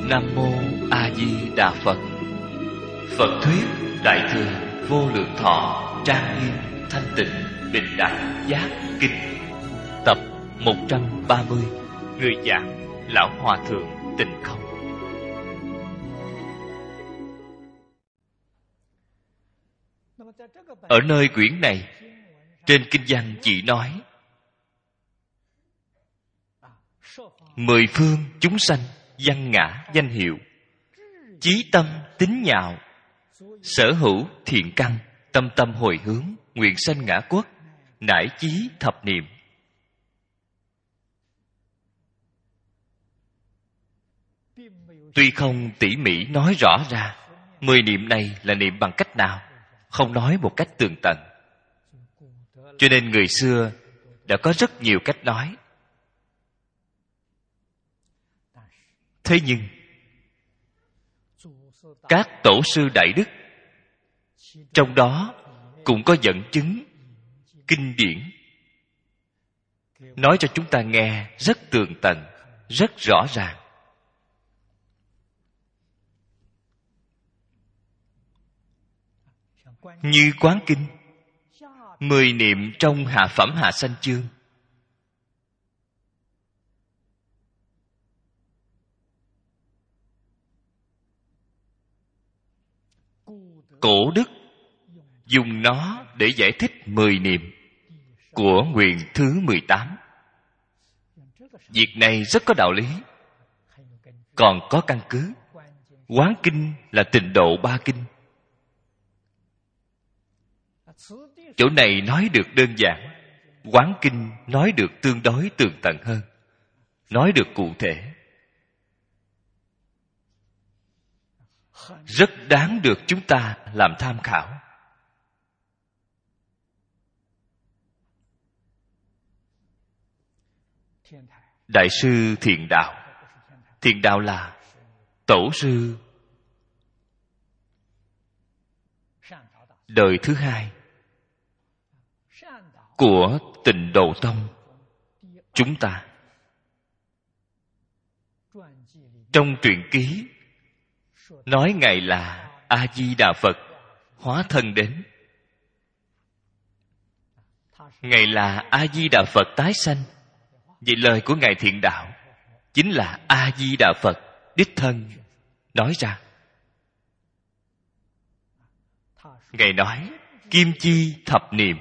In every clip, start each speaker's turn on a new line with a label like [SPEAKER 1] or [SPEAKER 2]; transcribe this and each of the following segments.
[SPEAKER 1] Nam mô A Di Đà Phật. Phật thuyết Đại thừa Vô Lượng Thọ Trang nghiêm thanh tịnh bình đẳng giác kinh. Tập 130. Người giảng Lão Hòa Thượng Tịnh Không. Ở nơi quyển này, trên kinh văn chỉ nói 10 phương chúng sanh văn ngã danh hiệu, chí tâm tín nhạo, sở hữu thiện căn, tâm tâm hồi hướng, nguyện sanh ngã quốc, nải chí thập niệm. Tuy không tỉ mỉ nói rõ ra 10 niệm này là niệm bằng cách nào, không nói một cách tường tận, cho nên người xưa đã có rất nhiều cách nói. Thế nhưng các tổ sư đại đức trong đó cũng có dẫn chứng kinh điển, nói cho chúng ta nghe rất tường tận, rất rõ ràng. Như Quán Kinh 10 niệm trong Hạ Phẩm Hạ Sanh chương, cổ đức dùng nó để giải thích 10 niệm của nguyện thứ 18. Việc này rất có đạo lý, còn có căn cứ. Quán Kinh là tịnh độ 3 kinh. Chỗ này nói được đơn giản, Quán Kinh nói được tương đối tường tận hơn, nói được cụ thể, rất đáng được chúng ta làm tham khảo. Đại sư Thiện Đạo, Thiện Đạo là tổ sư đời thứ 2 của Tịnh Độ Tông chúng ta. Trong truyện ký nói Ngài là A Di Đà Phật hóa thân đến. Ngài là A Di Đà Phật tái sanh. Vậy lời của Ngài Thiện Đạo chính là A Di Đà Phật đích thân nói ra. Ngài nói kim chi thập niệm,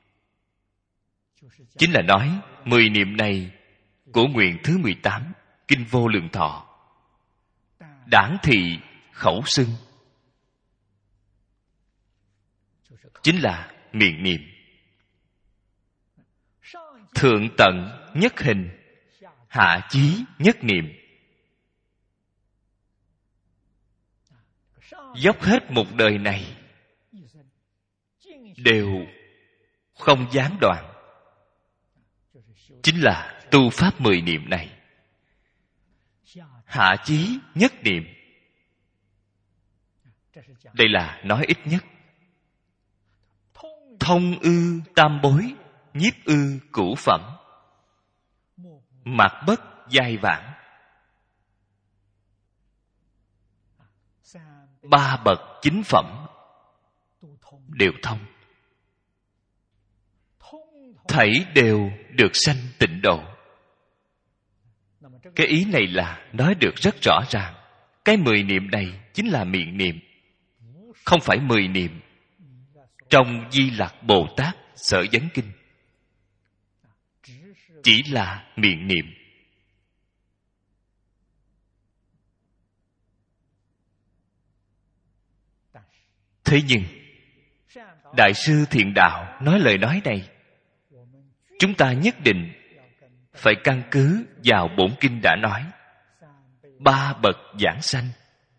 [SPEAKER 1] chính là nói 10 niệm này của nguyện thứ 18 Kinh Vô Lượng Thọ. Đản thị khẩu xưng, chính là miệng niệm. Thượng tận nhất hình, hạ chí nhất niệm. Dốc hết một đời này đều không gián đoạn, chính là tu pháp 10 niệm này. Hạ chí nhất niệm, đây là nói ít nhất. Thông ư tam bối, nhiếp ư cửu phẩm, mạt bất giai vãng. 3 bậc chính phẩm đều thông, thảy đều được sanh tịnh độ. Cái ý này là nói được rất rõ ràng. Cái 10 niệm này chính là miệng niệm, không phải 10 niệm trong Di Lặc Bồ Tát Sở Vấn Kinh, chỉ là miệng niệm. Thế nhưng Đại sư Thiện Đạo nói lời nói này, chúng ta nhất định phải căn cứ vào bổn kinh đã nói 3 bậc giảng sanh.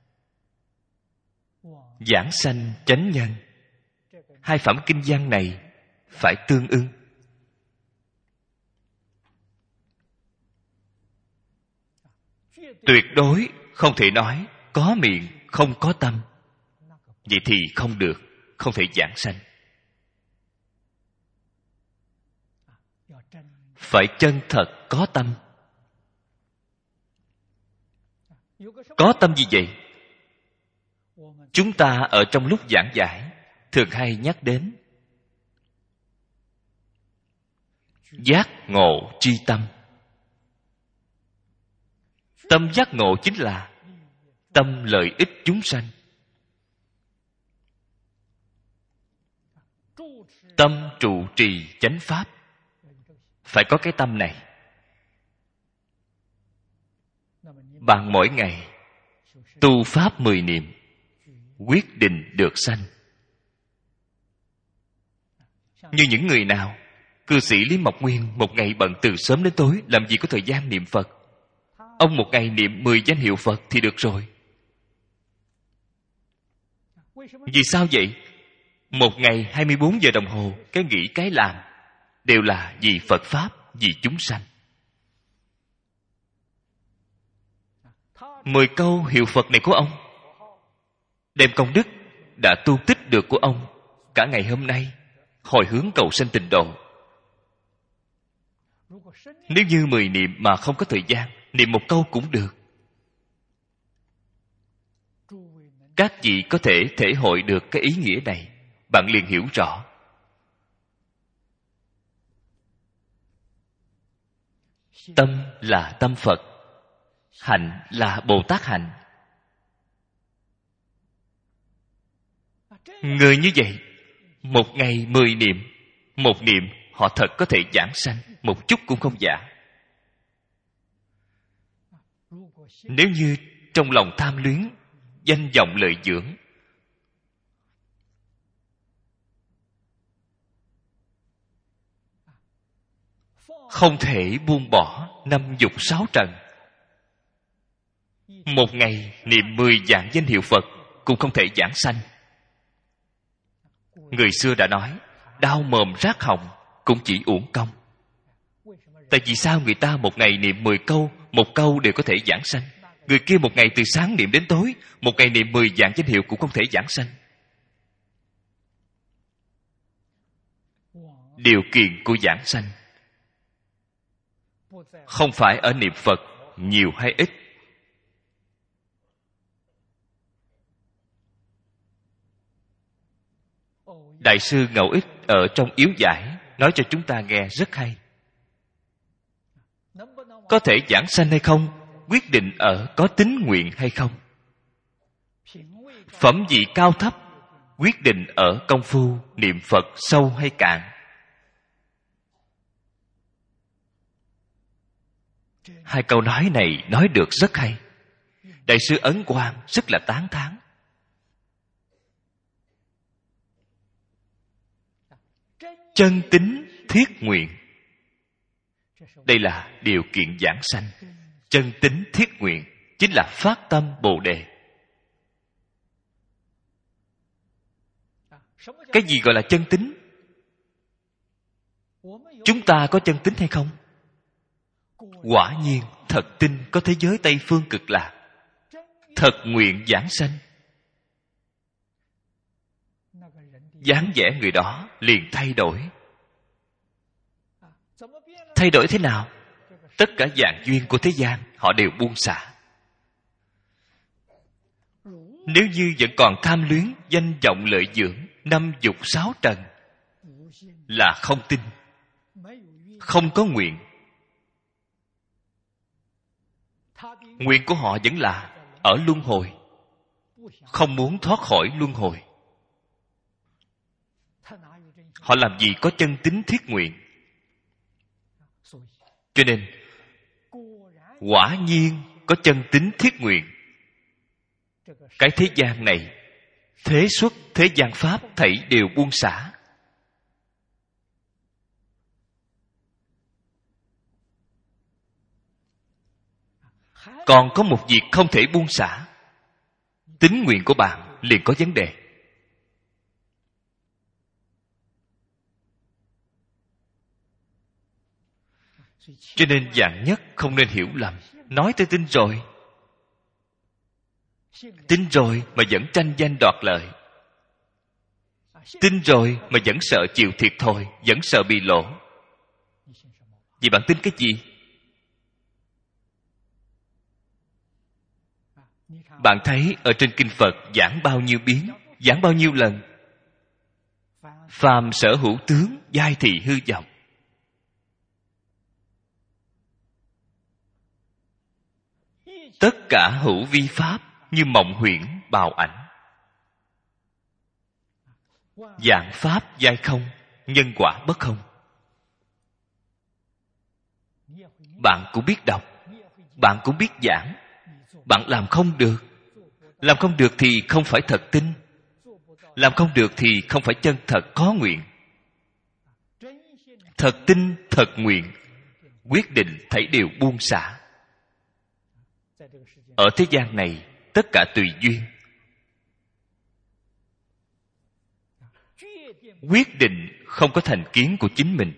[SPEAKER 1] Giảng sanh chánh nhân, 2 phẩm kinh văn này phải tương ưng. Tuyệt đối không thể nói có miệng không có tâm, vậy thì không được, không thể giảng sanh. Phải chân thật có tâm. Có tâm gì vậy? Chúng ta ở trong lúc giảng giải thường hay nhắc đến giác ngộ tri tâm. Tâm giác ngộ chính là tâm lợi ích chúng sanh. Tâm trụ trì chánh pháp. Phải có cái tâm này. Bạn mỗi ngày tu pháp 10 niệm, quyết định được sanh. Như những người nào, cư sĩ Lý Mộc Nguyên một ngày bận từ sớm đến tối, làm gì có thời gian niệm Phật. Ông một ngày niệm 10 danh hiệu Phật thì được rồi. Vì sao vậy? Một ngày 24 giờ đồng hồ, cái nghĩ cái làm đều là vì Phật Pháp, vì chúng sanh. 10 câu hiệu Phật này của ông, đem công đức đã tu tích được của ông cả ngày hôm nay hồi hướng cầu sanh tịnh độ. Nếu như 10 niệm mà không có thời gian, niệm một câu cũng được. Các vị có thể thể hội được cái ý nghĩa này, bạn liền hiểu rõ. Tâm là tâm Phật, hạnh là Bồ Tát hạnh. Người như vậy, một ngày 10 niệm, một niệm họ thật có thể giảng sanh, một chút cũng không giả. Nếu như trong lòng tham luyến danh vọng lợi dưỡng, không thể buông bỏ 5 dục 6 trần, một ngày niệm 10 vạn danh hiệu Phật cũng không thể giảng sanh. Người xưa đã nói, đau mồm rát họng cũng chỉ uổng công. Tại vì sao người ta một ngày niệm 10 câu, một câu đều có thể giảng sanh? Người kia một ngày từ sáng niệm đến tối, một ngày niệm 10 vạn danh hiệu cũng không thể giảng sanh. Điều kiện của giảng sanh không phải ở niệm Phật nhiều hay ít. Đại sư Ngẫu Ích ở trong Yếu Giải nói cho chúng ta nghe rất hay. Có thể giảng sanh hay không, quyết định ở có tín nguyện hay không. Phẩm vị cao thấp, quyết định ở công phu niệm Phật sâu hay cạn. Hai câu nói này nói được rất hay. Đại sư Ấn Quang rất là tán thán. Chân tín thiết nguyện, đây là điều kiện giảng sanh. Chân tín thiết nguyện chính là phát tâm Bồ Đề. Cái gì gọi là chân tín? Chúng ta có chân tín hay không? Quả nhiên thật tin có thế giới Tây Phương Cực Lạc, thật nguyện giảng sanh. Dáng vẻ người đó liền thay đổi. Thay đổi thế nào? Tất cả dạng duyên của thế gian họ đều buông xả. Nếu như vẫn còn tham luyến danh vọng lợi dưỡng, 5 dục 6 trần, là không tin, không có nguyện. Nguyện của họ vẫn là ở luân hồi, không muốn thoát khỏi luân hồi. Họ làm gì có chân tín thiết nguyện. Cho nên quả nhiên có chân tín thiết nguyện, cái thế gian này, thế xuất thế gian pháp thảy đều buông xả. Còn có một việc không thể buông xả, tín nguyện của bạn liền có vấn đề. Cho nên vạn nhất không nên hiểu lầm. Nói tôi tin rồi, tin rồi mà vẫn tranh danh đoạt lợi, tin rồi mà vẫn sợ chịu thiệt thòi, vẫn sợ bị lỗ. Vì bạn tin cái gì? Bạn thấy ở trên kinh Phật giảng bao nhiêu biến, giảng bao nhiêu lần. Phàm sở hữu tướng, giai thị hư vọng. Tất cả hữu vi pháp như mộng huyễn bào ảnh. Dạng pháp giai không, nhân quả bất không. Bạn cũng biết đọc, bạn cũng biết giảng, bạn làm không được. Làm không được thì không phải thật tin. Làm không được thì không phải chân thật có nguyện. Thật tin, thật nguyện, quyết định thảy đều buông xả. Ở thế gian này, tất cả tùy duyên. Quyết định không có thành kiến của chính mình.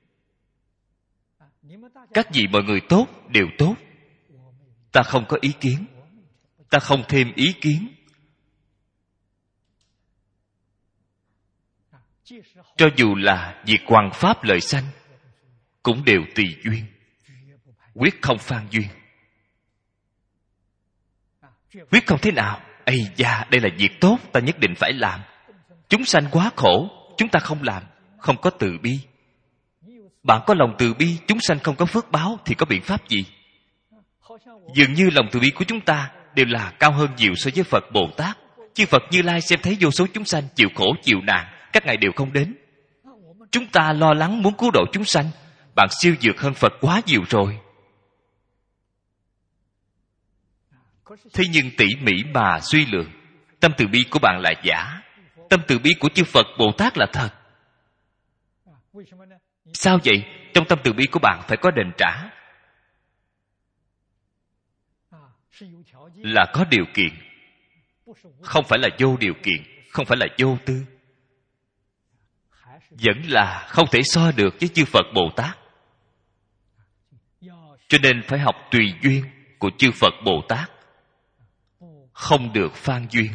[SPEAKER 1] Các vị mọi người tốt đều tốt. Ta không có ý kiến. Ta không thêm ý kiến. Cho dù là việc hoằng pháp lợi sanh, cũng đều tùy duyên, quyết không phan duyên. Quyết không thế nào. Ây da, đây là việc tốt, ta nhất định phải làm. Chúng sanh quá khổ, chúng ta không làm. Không có từ bi. Bạn có lòng từ bi, chúng sanh không có phước báo thì có biện pháp gì? Dường như lòng từ bi của chúng ta đều là cao hơn nhiều so với Phật Bồ Tát. Chư Phật Như Lai xem thấy vô số chúng sanh chịu khổ chịu nạn, các ngài đều không đến. Chúng ta lo lắng muốn cứu độ chúng sanh, bạn siêu vượt hơn Phật quá nhiều rồi. Thế nhưng tỉ mỉ mà suy lượng, tâm từ bi của bạn là giả, tâm từ bi của chư Phật Bồ Tát là thật. Sao vậy? Trong tâm từ bi của bạn phải có đền trả. Là có điều kiện, không phải là vô điều kiện, không phải là vô tư. Vẫn là không thể so được với chư Phật Bồ Tát. Cho nên phải học tùy duyên của chư Phật Bồ Tát, không được phan duyên.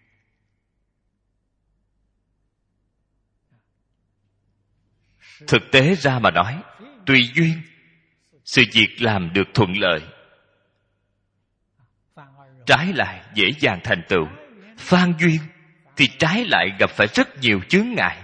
[SPEAKER 1] Thực tế ra mà nói, tùy duyên, sự việc làm được thuận lợi, trái lại dễ dàng thành tựu. Phan duyên thì trái lại gặp phải rất nhiều chướng ngại.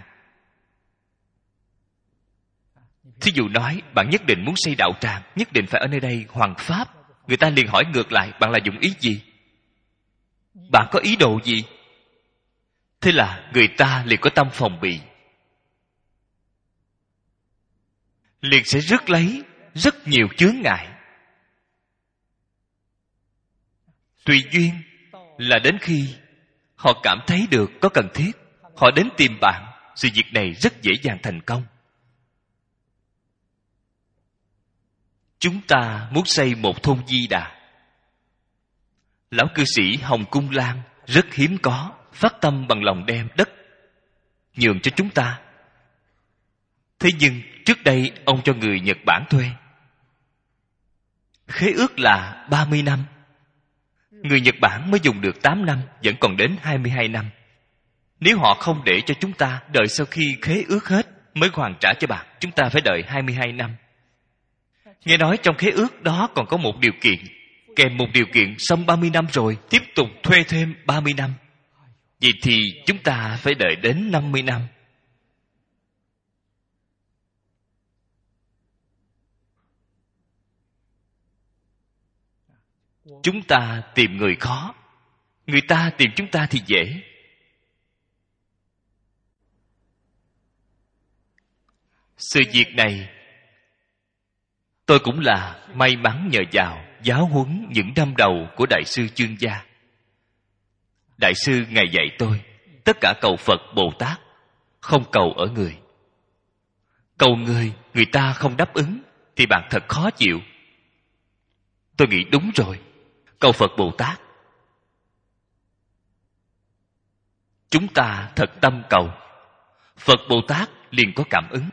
[SPEAKER 1] Thí dụ nói, bạn nhất định muốn xây đạo tràng, nhất định phải ở nơi đây hoằng pháp. Người ta liền hỏi ngược lại, bạn là dụng ý gì? Bạn có ý đồ gì? Thế là người ta liền có tâm phòng bị, liền sẽ rước lấy rất nhiều chướng ngại. Tùy duyên là đến khi họ cảm thấy được có cần thiết, họ đến tìm bạn, sự việc này rất dễ dàng thành công. Chúng ta muốn xây một thôn Di Đà. Lão cư sĩ Hồng Cung Lan rất hiếm có, phát tâm bằng lòng đem đất nhường cho chúng ta. Thế nhưng trước đây ông cho người Nhật Bản thuê. Khế ước là 30 năm. Người Nhật Bản mới dùng được 8 năm, vẫn còn đến 22 năm. Nếu họ không để cho chúng ta đợi sau khi khế ước hết mới hoàn trả cho bạn, chúng ta phải đợi 22 năm. Nghe nói trong khế ước đó còn có một điều kiện, kèm một điều kiện xong 30 năm rồi tiếp tục thuê thêm 30 năm. Vậy thì chúng ta phải đợi đến 50 năm. Chúng ta tìm người khó, người ta tìm chúng ta thì dễ. Sự việc này tôi cũng là may mắn nhờ vào giáo huấn những năm đầu của Đại sư Chương Gia. Đại sư ngài dạy tôi tất cả cầu Phật Bồ Tát, không cầu ở người. Cầu người, người ta không đáp ứng thì bạn thật khó chịu. Tôi nghĩ đúng rồi. Cầu Phật Bồ Tát, chúng ta thật tâm cầu, Phật Bồ Tát liền có cảm ứng.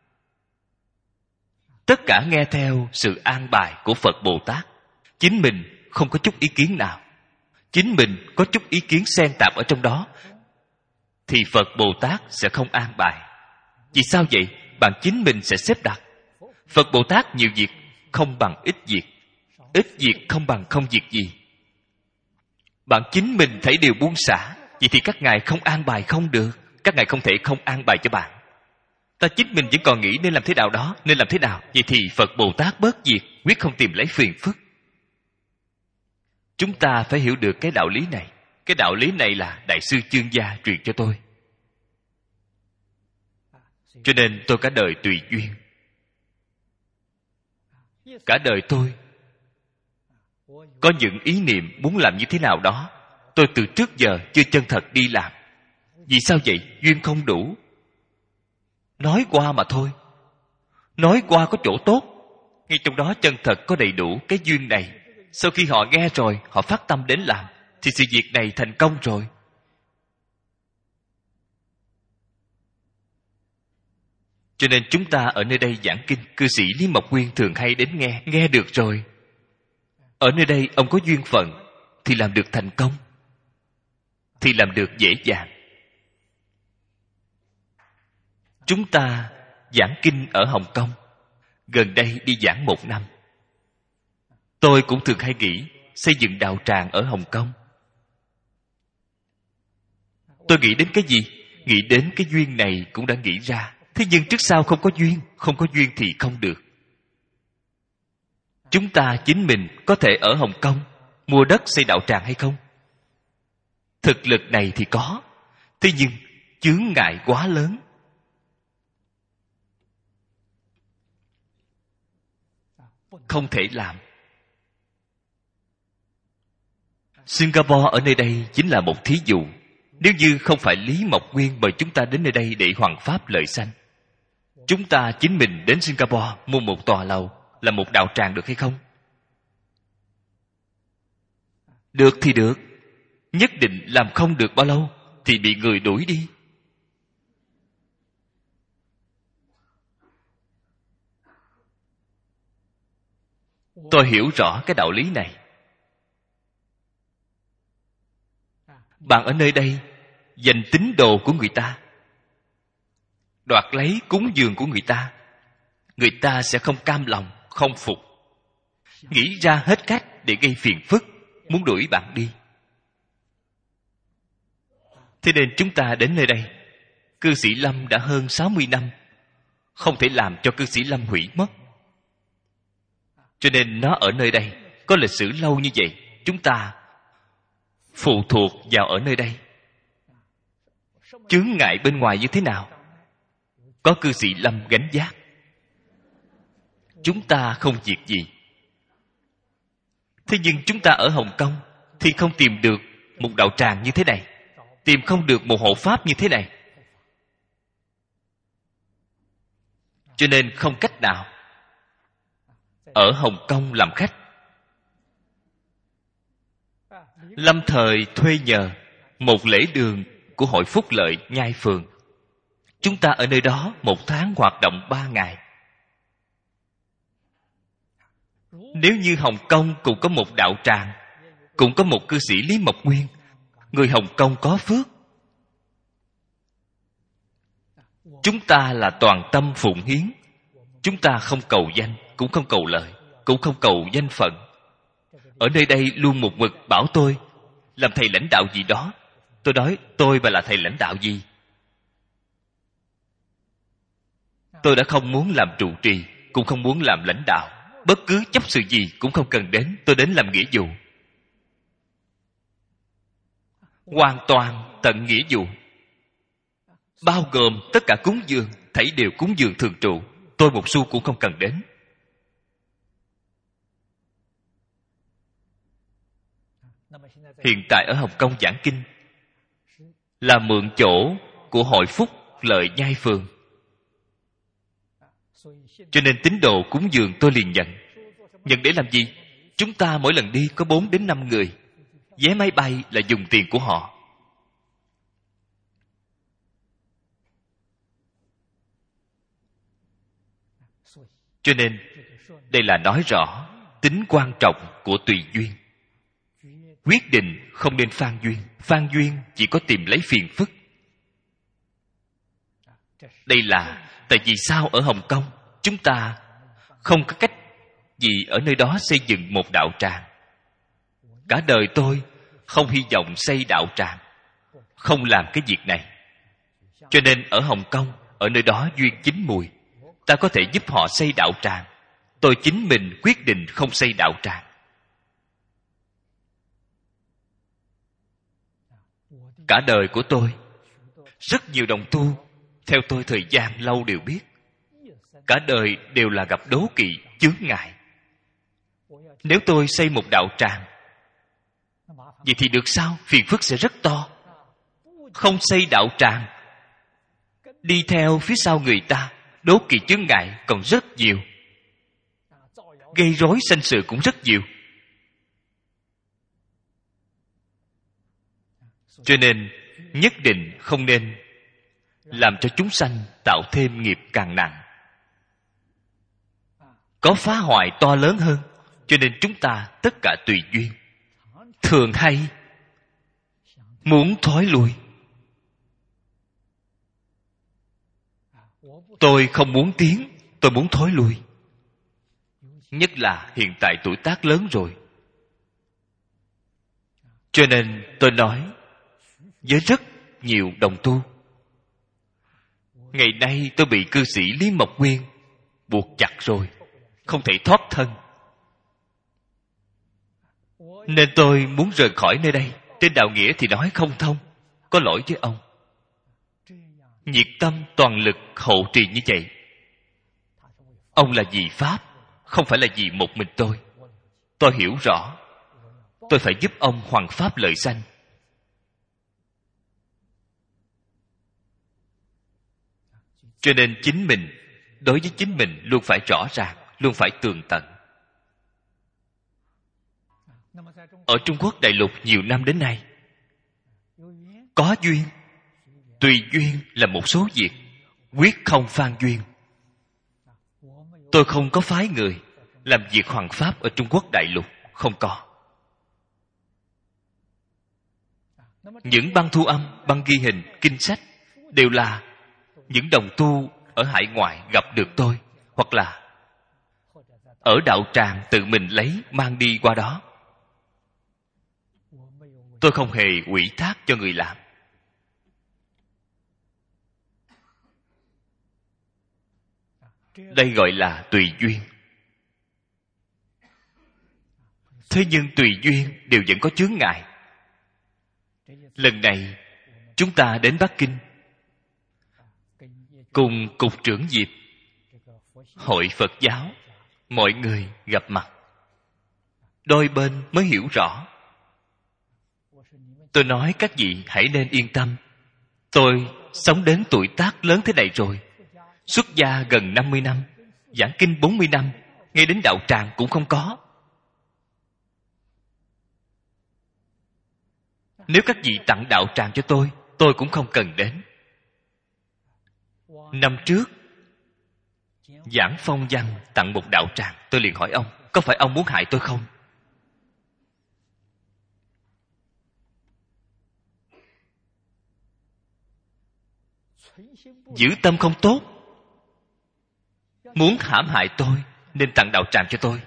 [SPEAKER 1] Tất cả nghe theo sự an bài của Phật Bồ Tát. Chính mình không có chút ý kiến nào, chính mình có chút ý kiến xen tạp ở trong đó, thì Phật Bồ Tát sẽ không an bài. Vì sao vậy? Bạn chính mình sẽ xếp đặt. Phật Bồ Tát nhiều việc không bằng ít việc, ít việc không bằng không việc gì. Bạn chính mình thấy đều buông xả, vậy thì các ngài không an bài không được. Các ngài không thể không an bài cho bạn. Ta chính mình vẫn còn nghĩ nên làm thế nào đó, nên làm thế nào. Vậy thì Phật Bồ Tát bớt diệt, quyết không tìm lấy phiền phức. Chúng ta phải hiểu được cái đạo lý này. Cái đạo lý này là Đại sư Chương Gia truyền cho tôi. Cho nên tôi cả đời tùy duyên. Cả đời tôi có những ý niệm muốn làm như thế nào đó, tôi từ trước giờ chưa chân thật đi làm. Vì sao vậy? Duyên không đủ. Nói qua mà thôi. Nói qua có chỗ tốt, ngay trong đó chân thật có đầy đủ cái duyên này. Sau khi họ nghe rồi, họ phát tâm đến làm, thì sự việc này thành công rồi. Cho nên chúng ta ở nơi đây giảng kinh, cư sĩ Lý Mộc Nguyên thường hay đến nghe được rồi. Ở nơi đây ông có duyên phận, thì làm được thành công, thì làm được dễ dàng. Chúng ta giảng kinh ở Hồng Kông, gần đây đi giảng 1 năm. Tôi cũng thường hay nghĩ xây dựng đạo tràng ở Hồng Kông. Tôi nghĩ đến cái gì? Nghĩ đến cái duyên này cũng đã nghĩ ra. Thế nhưng trước sau không có duyên. Không có duyên thì không được. Chúng ta chính mình có thể ở Hồng Kông mua đất xây đạo tràng hay không? Thực lực này thì có. Thế nhưng chướng ngại quá lớn. Không thể làm. Singapore ở nơi đây chính là một thí dụ. Nếu như không phải Lý Mộc Nguyên mời chúng ta đến nơi đây để hoằng pháp lợi sanh, chúng ta chính mình đến Singapore mua một tòa lầu, là một đạo tràng được hay không? Được thì được. Nhất định làm không được bao lâu thì bị người đuổi đi. Tôi hiểu rõ cái đạo lý này. Bạn ở nơi đây giành tín đồ của người ta, đoạt lấy cúng dường của người ta sẽ không cam lòng, không phục, nghĩ ra hết cách để gây phiền phức, muốn đuổi bạn đi. Thế nên chúng ta đến nơi đây, cư sĩ Lâm đã hơn 60 năm, không thể làm cho cư sĩ Lâm hủy mất. Cho nên nó ở nơi đây có lịch sử lâu như vậy, chúng ta phụ thuộc vào ở nơi đây. Chướng ngại bên ngoài như thế nào? Có cư sĩ Lâm gánh vác, chúng ta không việc gì. Thế nhưng chúng ta ở Hồng Kông thì không tìm được một đạo tràng như thế này, tìm không được một hộ pháp như thế này. Cho nên không cách nào ở Hồng Kông làm khách. Lâm thời thuê nhờ một lễ đường của Hội Phúc Lợi Nhai Phường. Chúng ta ở nơi đó 1 tháng hoạt động 3 ngày. Nếu như Hồng Kông cũng có một đạo tràng, cũng có một cư sĩ Lý Mộc Nguyên, người Hồng Kông có phước. Chúng ta là toàn tâm phụng hiến. Chúng ta không cầu danh, cũng không cầu lợi, cũng không cầu danh phận. Ở nơi đây luôn một mực bảo tôi làm thầy lãnh đạo gì đó. Tôi nói tôi mà là thầy lãnh đạo gì? Tôi đã không muốn làm trụ trì, cũng không muốn làm lãnh đạo. Bất cứ chấp sự gì cũng không cần đến. Tôi đến làm nghĩa vụ, hoàn toàn tận nghĩa vụ, bao gồm tất cả cúng dường, thảy đều cúng dường thường trụ. Tôi một xu cũng không cần đến. Hiện tại ở Hồng Kông giảng kinh là mượn chỗ của Hội Phúc Lợi Nhai Phường. Cho nên tín đồ cúng dường tôi liền nhận. Nhận để làm gì? Chúng ta mỗi lần đi có 4 đến 5 người. Vé máy bay là dùng tiền của họ. Cho nên đây là nói rõ tính quan trọng của tùy duyên. Quyết định không nên phan duyên. Phan duyên chỉ có tìm lấy phiền phức. Đây là tại vì sao ở Hồng Kông chúng ta không có cách gì ở nơi đó xây dựng một đạo tràng. Cả đời tôi không hy vọng xây đạo tràng, không làm cái việc này. Cho nên ở Hồng Kông, ở nơi đó duyên chín mùi, ta có thể giúp họ xây đạo tràng. Tôi chính mình quyết định không xây đạo tràng. Cả đời của tôi, rất nhiều đồng tu theo tôi thời gian lâu đều biết, cả đời đều là gặp đố kỵ, chướng ngại. Nếu tôi xây một đạo tràng, vậy thì được sao? Phiền phức sẽ rất to. Không xây đạo tràng, đi theo phía sau người ta, đố kỵ chướng ngại còn rất nhiều, gây rối sanh sự cũng rất nhiều. Cho nên nhất định không nên làm cho chúng sanh tạo thêm nghiệp càng nặng, có phá hoại to lớn hơn. Cho nên chúng ta tất cả tùy duyên, thường hay muốn thối lui. Tôi không muốn tiến, tôi muốn thối lui. Nhất là hiện tại tuổi tác lớn rồi. Cho nên tôi nói với rất nhiều đồng tu, ngày nay tôi bị cư sĩ Lý Mộc Nguyên buộc chặt rồi, không thể thoát thân. Nên tôi muốn rời khỏi nơi đây. Trên đạo nghĩa thì nói không thông, có lỗi với ông. Nhiệt tâm toàn lực hộ trì như vậy, ông là vì Pháp, không phải là vì một mình tôi. Tôi hiểu rõ, tôi phải giúp ông hoằng Pháp lợi sanh. Cho nên chính mình, đối với chính mình luôn phải rõ ràng, luôn phải tường tận. Ở Trung Quốc đại lục nhiều năm đến nay, có duyên, tùy duyên là một số việc, quyết không phan duyên. Tôi không có phái người làm việc hoằng Pháp ở Trung Quốc đại lục, không có. Những băng thu âm, băng ghi hình, kinh sách đều là những đồng tu ở hải ngoại gặp được tôi, hoặc là ở đạo tràng tự mình lấy mang đi qua đó. Tôi không hề ủy thác cho người làm. Đây gọi là tùy duyên. Thế nhưng tùy duyên đều vẫn có chướng ngại. Lần này chúng ta đến Bắc Kinh, cùng cục trưởng Diệp, Hội Phật giáo, mọi người gặp mặt, đôi bên mới hiểu rõ. Tôi nói các vị hãy nên yên tâm. Tôi sống đến tuổi tác lớn thế này rồi, xuất gia gần 50 năm, giảng kinh 40 năm, ngay đến đạo tràng cũng không có. Nếu các vị tặng đạo tràng cho tôi cũng không cần đến. Năm trước giảng phong văn tặng một đạo tràng, tôi liền hỏi ông, có phải ông muốn hại tôi không? Giữ tâm không tốt, muốn hãm hại tôi nên tặng đạo tràng cho tôi.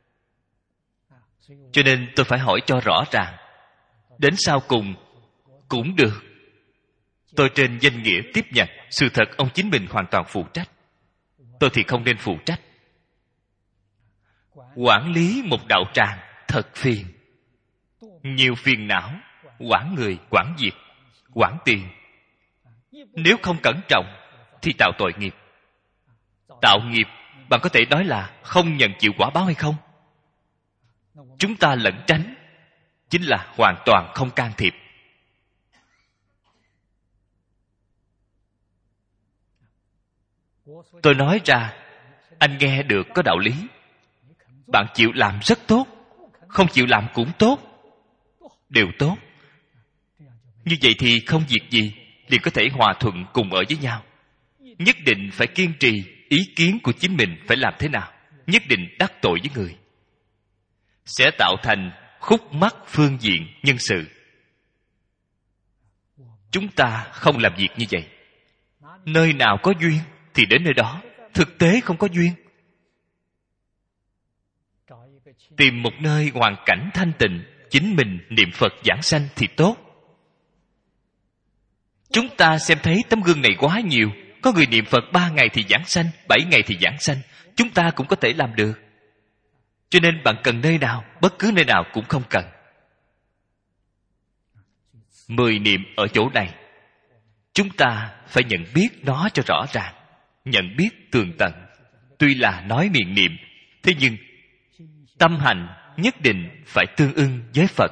[SPEAKER 1] Cho nên tôi phải hỏi cho rõ ràng, đến sau cùng cũng được. Tôi trên danh nghĩa tiếp nhận, sự thật ông chính mình hoàn toàn phụ trách, tôi thì không nên phụ trách. Quản lý một đạo tràng thật phiền, nhiều phiền não, quản người, quản việc, quản tiền. Nếu không cẩn trọng thì tạo tội nghiệp. Tạo nghiệp bạn có thể nói là không nhận chịu quả báo hay không? Chúng ta lẩn tránh chính là hoàn toàn không can thiệp. Tôi nói ra, anh nghe được có đạo lý. Bạn chịu làm rất tốt, không chịu làm cũng tốt, đều tốt. Như vậy thì không việc gì liền có thể hòa thuận cùng ở với nhau. Nhất định phải kiên trì ý kiến của chính mình phải làm thế nào. Nhất định đắc tội với người, sẽ tạo thành khúc mắc phương diện nhân sự. Chúng ta không làm việc như vậy. Nơi nào có duyên thì đến nơi đó. Thực tế không có duyên, tìm một nơi hoàn cảnh thanh tịnh, chính mình niệm Phật giảng sanh thì tốt. Chúng ta xem thấy tấm gương này quá nhiều. Có người niệm Phật 3 ngày thì giảng sanh, 7 ngày thì giảng sanh. Chúng ta cũng có thể làm được. Cho nên bạn cần nơi nào, bất cứ nơi nào cũng không cần. 10 niệm ở chỗ này, chúng ta phải nhận biết nó cho rõ ràng, nhận biết tường tận. Tuy là nói miệng niệm, thế nhưng tâm hành nhất định phải tương ưng với Phật.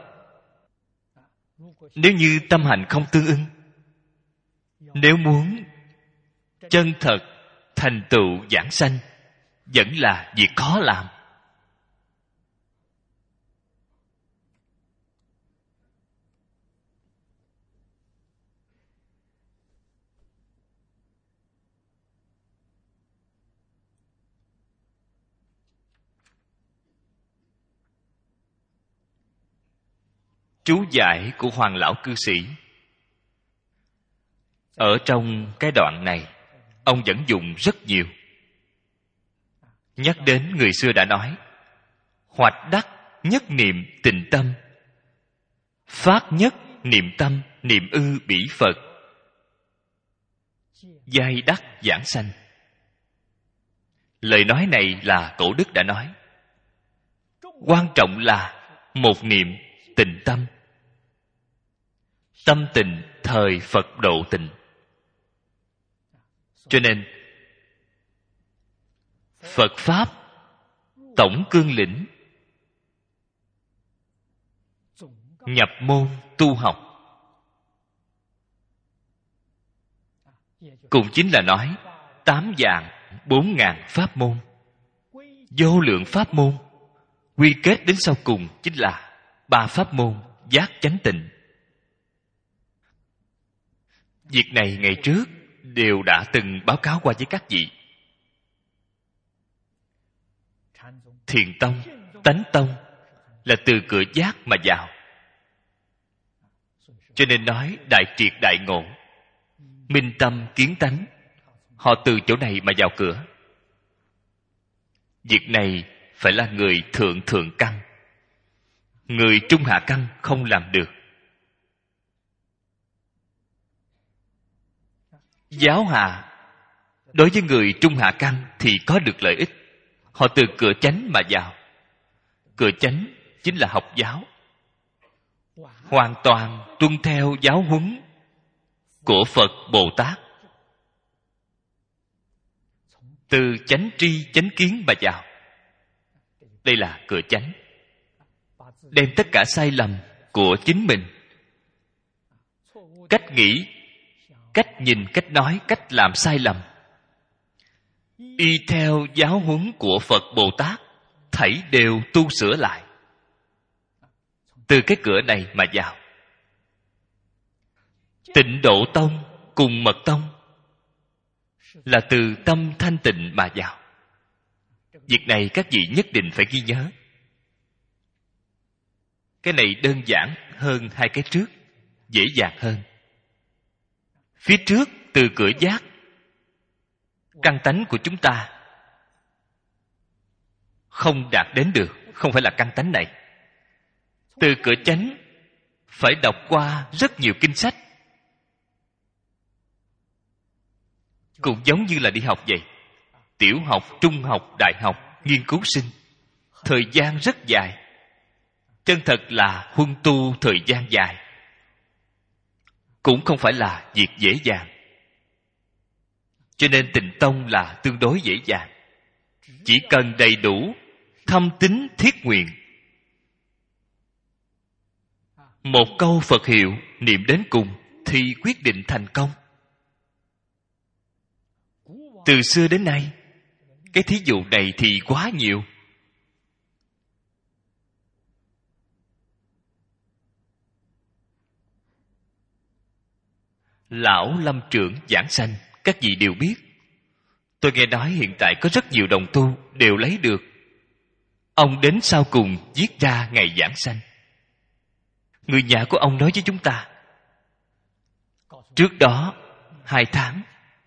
[SPEAKER 1] Nếu như tâm hành không tương ưng, nếu muốn chân thật thành tựu giảng sanh, vẫn là việc khó làm. Chú giải của Hoàng lão cư sĩ, ở trong cái đoạn này, ông vẫn dùng rất nhiều. Nhắc đến người xưa đã nói: hoạch đắc nhất niệm tịnh tâm, phát nhất niệm tâm niệm ư bỉ Phật, giai đắc giảng sanh. Lời nói này là Cổ Đức đã nói. Quan trọng là một niệm tịnh tâm, tâm tịnh thời Phật độ tịnh. Cho nên Phật Pháp tổng cương lĩnh, nhập môn tu học, cũng chính là nói 8 vạn 4 ngàn pháp môn, vô lượng pháp môn, quy kết đến sau cùng chính là 3 pháp môn giác chánh tịnh. Việc này ngày trước đều đã từng báo cáo qua với các vị. Thiền tông, tánh tông là từ cửa giác mà vào. Cho nên nói đại triệt đại ngộ, minh tâm kiến tánh, họ từ chỗ này mà vào cửa. Việc này phải là người thượng thượng căn, người trung hạ căn không làm được. Giáo hạ đối với người trung hạ căn thì có được lợi ích. Họ từ cửa chánh mà vào. Cửa chánh chính là học giáo, hoàn toàn tuân theo giáo huấn của Phật Bồ Tát. Từ chánh tri chánh kiến mà vào. Đây là cửa chánh. Đem tất cả sai lầm của chính mình, cách nghĩ, cách nhìn, cách nói, cách làm sai lầm, y theo giáo huấn của Phật Bồ Tát, thảy đều tu sửa lại. Từ cái cửa này mà vào. Tịnh Độ Tông cùng Mật Tông là từ tâm thanh tịnh mà vào. Việc này các vị nhất định phải ghi nhớ. Cái này đơn giản hơn hai cái trước, dễ dàng hơn. Phía trước từ cửa giác, căn tánh của chúng ta không đạt đến được, không phải là căn tánh này. Từ cửa chánh phải đọc qua rất nhiều kinh sách, cũng giống như là đi học vậy. Tiểu học, trung học, đại học, nghiên cứu sinh, thời gian rất dài. Chân thật là huân tu thời gian dài, cũng không phải là việc dễ dàng. Cho nên Tịnh Tông là tương đối dễ dàng. Chỉ cần đầy đủ thâm tín thiết nguyện, một câu Phật hiệu niệm đến cùng thì quyết định thành công. Từ xưa đến nay, cái thí dụ này thì quá nhiều. Lão Lâm Trưởng giảng sanh, các vị đều biết. Tôi nghe nói hiện tại có rất nhiều đồng tu đều lấy được. Ông đến sau cùng viết ra ngày giảng sanh. Người nhà của ông nói với chúng ta, trước đó 2 tháng,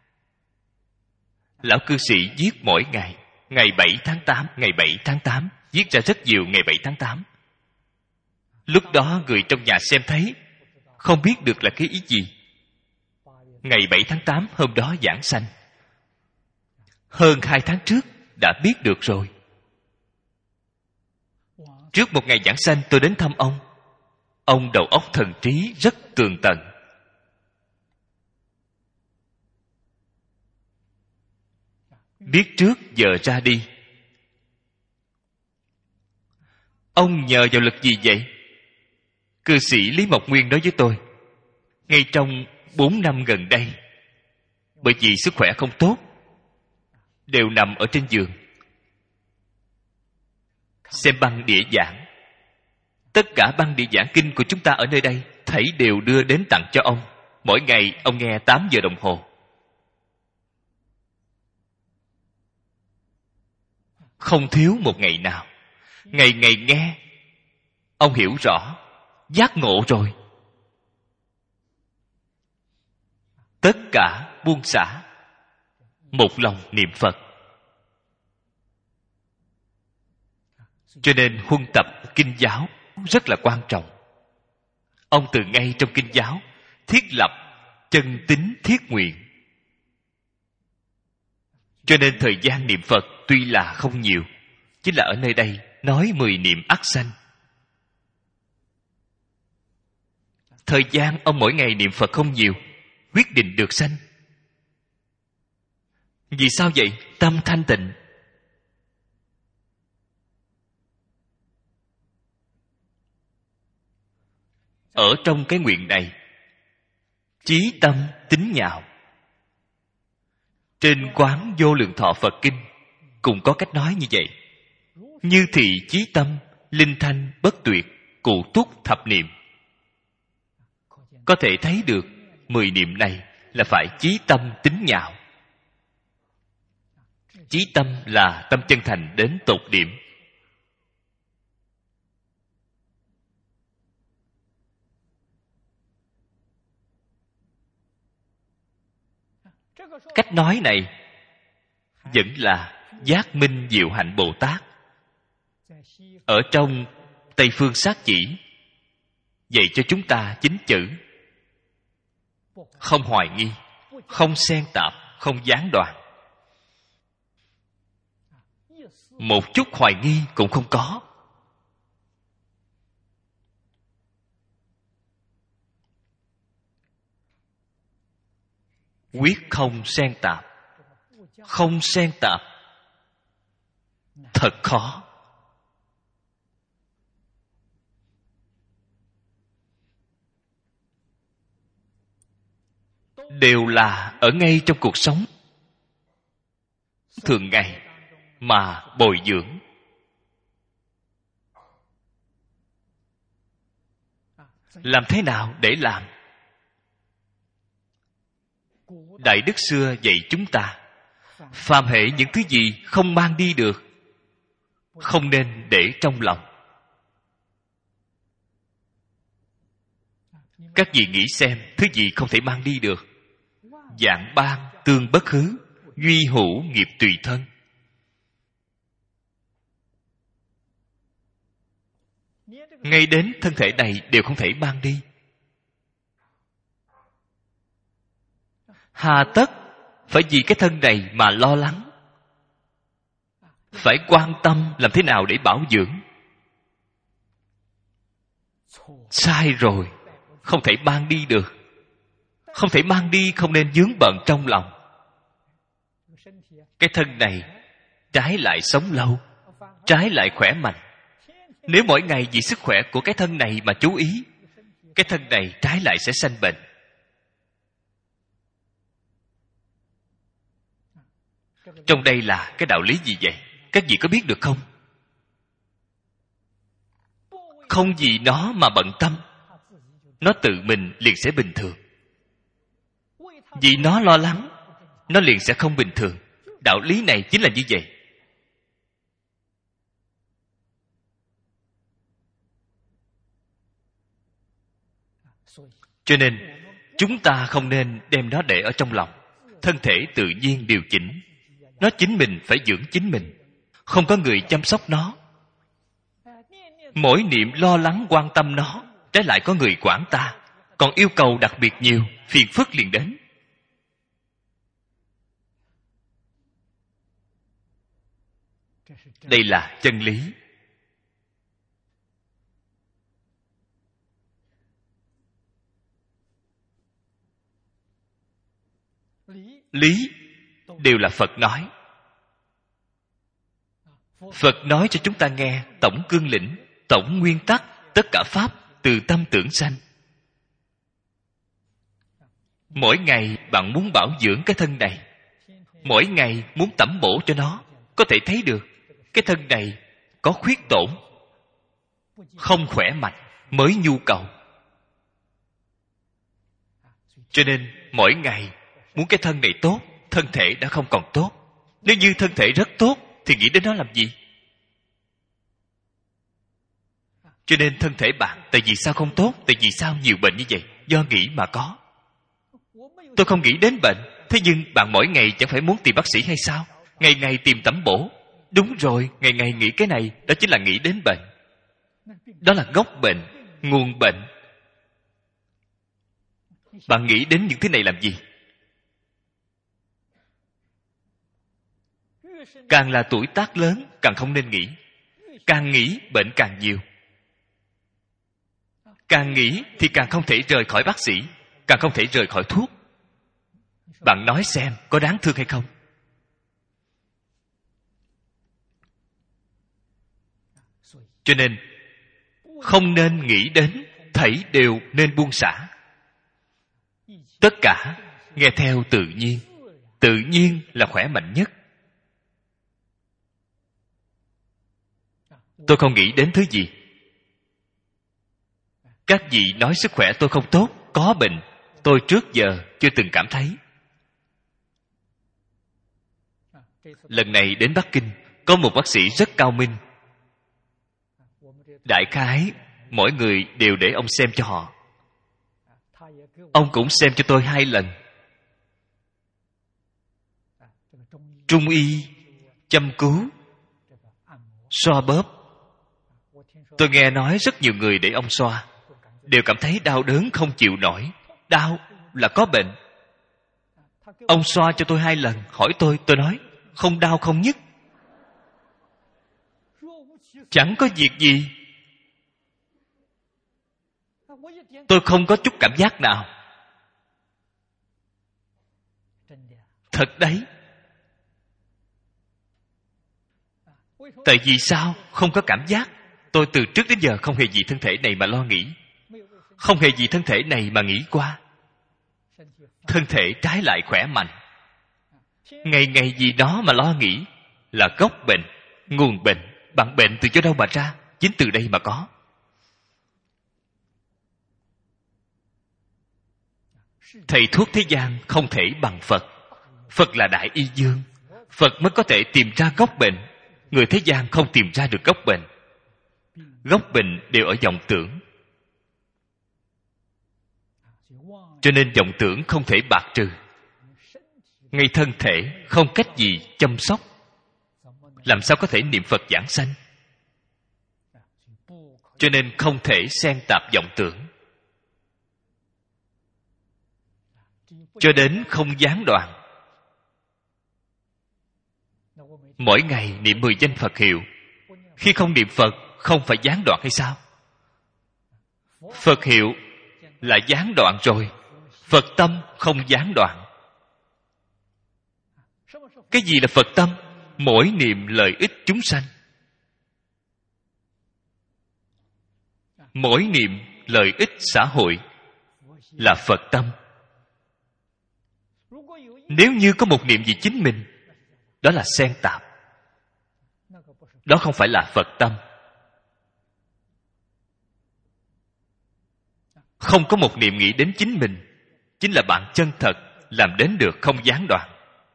[SPEAKER 1] lão cư sĩ viết mỗi ngày, ngày 7 tháng 8, ngày 7 tháng 8, viết ra rất nhiều ngày 7 tháng 8. Lúc đó người trong nhà xem thấy, không biết được là cái ý gì. Ngày 7 tháng 8 hôm đó giảng sanh. Hơn 2 tháng trước đã biết được rồi. Trước một ngày giảng sanh tôi đến thăm ông. Ông đầu óc thần trí rất tường tận. Biết trước giờ ra đi. Ông nhờ vào lực gì vậy? Cư sĩ Lý Mộc Nguyên nói với tôi, ngay trong 4 năm gần đây, bởi vì sức khỏe không tốt, đều nằm ở trên giường xem băng đĩa giảng. Tất cả băng đĩa giảng kinh của chúng ta ở nơi đây thảy đều đưa đến tặng cho ông. Mỗi ngày ông nghe 8 giờ đồng hồ. Không thiếu một ngày nào. Ngày ngày nghe. Ông hiểu rõ, giác ngộ rồi. Tất cả buông xả, một lòng niệm Phật. Cho nên huân tập kinh giáo rất là quan trọng. Ông từ ngay trong kinh giáo thiết lập chân tín thiết nguyện. Cho nên thời gian niệm Phật tuy là không nhiều, chính là ở nơi đây nói 10 niệm ắt sanh. Thời gian ông mỗi ngày niệm Phật không nhiều, quyết định được sanh. Vì sao vậy? Tâm thanh tịnh. Ở trong cái nguyện này, chí tâm tín nhạo. Trên Quán Vô Lượng Thọ Phật Kinh cũng có cách nói như vậy. Như thị chí tâm, linh thanh bất tuyệt, cụ túc thập niệm. Có thể thấy được 10 niệm này là phải chí tâm tín nhạo. Chí tâm là tâm chân thành đến tột điểm. Cách nói này vẫn là Giác Minh Diệu Hạnh Bồ Tát ở trong Tây Phương Sát Chỉ dạy cho chúng ta 9 chữ: không hoài nghi, không xen tạp, không gián đoạn. Một chút hoài nghi cũng không có. Quyết không xen tạp. Không xen tạp thật khó. Đều là ở ngay trong cuộc sống thường ngày mà bồi dưỡng. Làm thế nào để làm? Đại đức xưa dạy chúng ta, phàm hệ những thứ gì không mang đi được, không nên để trong lòng. Các vị nghĩ xem, thứ gì không thể mang đi được? Vạn ban tương bất hứ, duy hữu nghiệp tùy thân. Ngay đến thân thể này đều không thể mang đi. Hà tất phải vì cái thân này mà lo lắng, phải quan tâm làm thế nào để bảo dưỡng. Sai rồi, không thể mang đi được. Không thể mang đi, không nên vướng bận trong lòng. Cái thân này trái lại sống lâu, trái lại khỏe mạnh. Nếu mỗi ngày vì sức khỏe của cái thân này mà chú ý, cái thân này trái lại sẽ sanh bệnh. Trong đây là cái đạo lý gì vậy? Các vị có biết được không? Không vì nó mà bận tâm, nó tự mình liền sẽ bình thường. Vì nó lo lắng, nó liền sẽ không bình thường. Đạo lý này chính là như vậy. Cho nên chúng ta không nên đem nó để ở trong lòng. Thân thể tự nhiên điều chỉnh, nó chính mình phải dưỡng chính mình. Không có người chăm sóc nó. Mỗi niệm lo lắng quan tâm nó, trái lại có người quản ta, còn yêu cầu đặc biệt nhiều, phiền phức liền đến. Đây là chân lý. Lý đều là Phật nói. Phật nói cho chúng ta nghe tổng cương lĩnh, tổng nguyên tắc, tất cả pháp từ tâm tưởng sanh. Mỗi ngày bạn muốn bảo dưỡng cái thân này, mỗi ngày muốn tẩm bổ cho nó, có thể thấy được cái thân này có khuyết tổn, không khỏe mạnh mới nhu cầu. Cho nên mỗi ngày muốn cái thân này tốt, thân thể đã không còn tốt. Nếu như thân thể rất tốt thì nghĩ đến nó làm gì? Cho nên thân thể bạn tại vì sao không tốt, tại vì sao nhiều bệnh như vậy? Do nghĩ mà có. Tôi không nghĩ đến bệnh, thế nhưng bạn mỗi ngày chẳng phải muốn tìm bác sĩ hay sao? Ngày ngày tìm tẩm bổ. Đúng rồi, ngày ngày nghĩ cái này, đó chính là nghĩ đến bệnh. Đó là gốc bệnh, nguồn bệnh. Bạn nghĩ đến những thứ này làm gì? Càng là tuổi tác lớn, càng không nên nghĩ. Càng nghĩ, bệnh càng nhiều. Càng nghĩ thì càng không thể rời khỏi bác sĩ, càng không thể rời khỏi thuốc. Bạn nói xem có đáng thương hay không? Cho nên không nên nghĩ đến, thảy đều nên buông xả. Tất cả nghe theo tự nhiên. Tự nhiên là khỏe mạnh nhất. Tôi không nghĩ đến thứ gì. Các vị nói sức khỏe tôi không tốt, có bệnh, tôi trước giờ chưa từng cảm thấy. Lần này đến Bắc Kinh, có một bác sĩ rất cao minh. Đại khái mỗi người đều để ông xem cho họ. Ông cũng xem cho tôi 2 lần. Trung y, châm cứu, xoa bóp. Tôi nghe nói rất nhiều người để ông xoa đều cảm thấy đau đớn không chịu nổi. Đau là có bệnh. Ông xoa cho tôi 2 lần, hỏi tôi nói không đau không nhức, chẳng có việc gì. Tôi không có chút cảm giác nào. Thật đấy. Tại vì sao không có cảm giác? Tôi từ trước đến giờ không hề vì thân thể này mà lo nghĩ, không hề vì thân thể này mà nghĩ qua. Thân thể trái lại khỏe mạnh. Ngày ngày vì đó mà lo nghĩ là gốc bệnh, nguồn bệnh. Bạn bệnh từ chỗ đâu mà ra? Chính từ đây mà có. Thầy thuốc thế gian không thể bằng Phật. Phật là đại y dương. Phật mới có thể tìm ra gốc bệnh. Người thế gian không tìm ra được gốc bệnh. Gốc bệnh đều ở vọng tưởng. Cho nên vọng tưởng không thể bạc trừ. Ngay thân thể không cách gì chăm sóc, làm sao có thể niệm Phật giảng sanh? Cho nên không thể xen tạp vọng tưởng. Cho đến không gián đoạn. Mỗi ngày niệm 10 danh Phật hiệu. Khi không niệm Phật không phải gián đoạn hay sao? Phật hiệu là gián đoạn rồi. Phật tâm không gián đoạn. Cái gì là Phật tâm? Mỗi niệm lợi ích chúng sanh. Mỗi niệm lợi ích xã hội là Phật tâm. Nếu như có một niệm gì chính mình, đó là xen tạp. Đó không phải là Phật tâm. Không có một niệm nghĩ đến chính mình, chính là bạn chân thật, làm đến được không gián đoạn.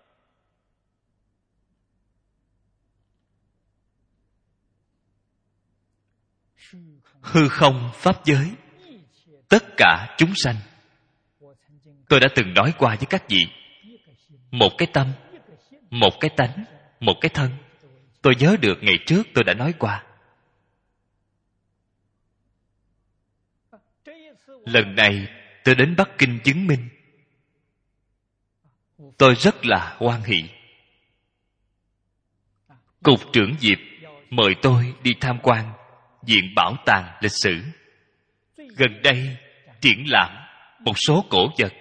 [SPEAKER 1] Hư không pháp giới, tất cả chúng sanh. Tôi đã từng nói qua với các vị, một cái tâm, một cái tánh, một cái thân. Tôi nhớ được ngày trước tôi đã nói qua. Lần này tôi đến Bắc Kinh chứng minh, tôi rất là hoan hỷ. Cục trưởng Diệp mời tôi đi tham quan Viện Bảo tàng Lịch sử. Gần đây triển lãm một số cổ vật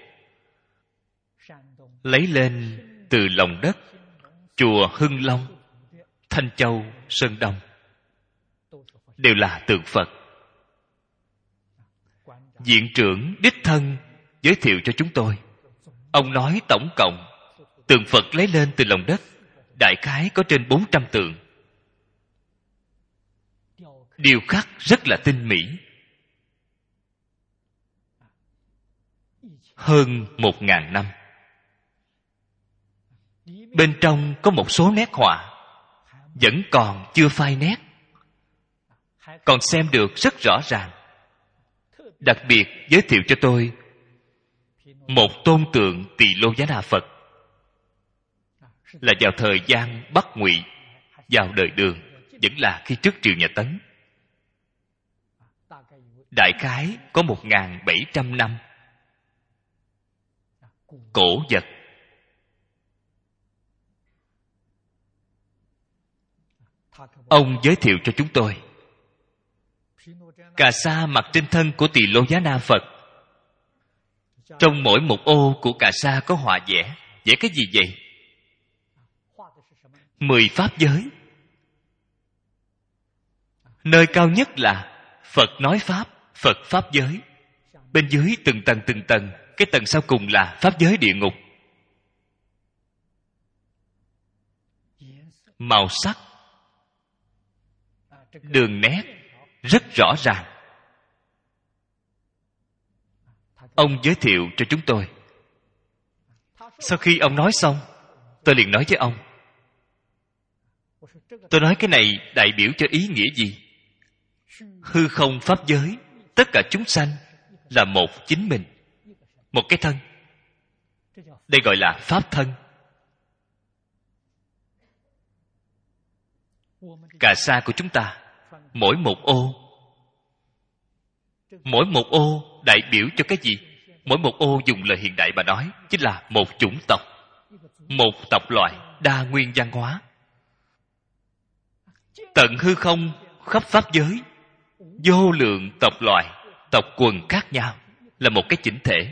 [SPEAKER 1] lấy lên từ lòng đất chùa Hưng Long, Thanh Châu, Sơn Đông, đều là tượng Phật. Viện trưởng đích thân giới thiệu cho chúng tôi. Ông nói tổng cộng tượng Phật lấy lên từ lòng đất đại khái có trên 400 tượng, điêu khắc rất là tinh mỹ. Hơn 1000 năm. Bên trong có một số nét họa vẫn còn chưa phai nét, còn xem được rất rõ ràng. Đặc biệt giới thiệu cho tôi một tôn tượng Tỳ Lô Giá Na Phật, là vào thời gian Bắc Ngụy, vào đời Đường, vẫn là khi trước triều nhà Tấn. Đại khái có 1700 năm. Cổ vật. Ông giới thiệu cho chúng tôi, cà sa mặc trên thân của Tỳ Lô Giá Na Phật, trong mỗi một ô của cà sa có họa vẽ. Vẽ cái gì vậy? 10 pháp giới. Nơi cao nhất là Phật nói pháp, Phật pháp giới. Bên dưới từng tầng, cái tầng sau cùng là pháp giới địa ngục. Màu sắc, đường nét rất rõ ràng. Ông giới thiệu cho chúng tôi. Sau khi ông nói xong, tôi liền nói với ông, tôi nói cái này đại biểu cho ý nghĩa gì? Hư không pháp giới, tất cả chúng sanh là một chính mình, một cái thân. Đây gọi là pháp thân. Cà sa của chúng ta, mỗi một ô đại biểu cho cái gì? Mỗi một ô dùng lời hiện đại mà nói chính là một chủng tộc, một tộc loại đa nguyên văn hóa. Tận hư không khắp pháp giới, vô lượng tộc loại, tộc quần khác nhau, là một cái chỉnh thể.